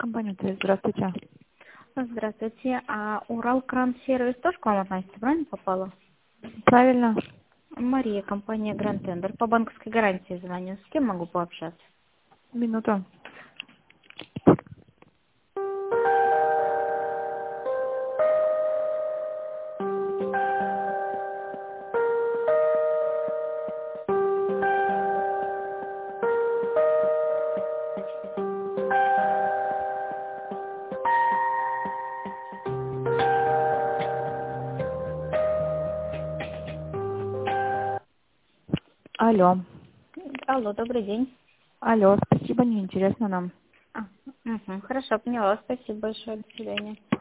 Компания «Трейд», здравствуйте. Здравствуйте. А Уралкран-сервис тоже к вам относится, правильно попала? Правильно. Мария, компания Grand Tender. По банковской гарантии звоню. С кем могу пообщаться? Минуту. Алло. Алло, добрый день. Алло, спасибо, неинтересно нам. Хорошо, поняла. Спасибо большое. До свидания.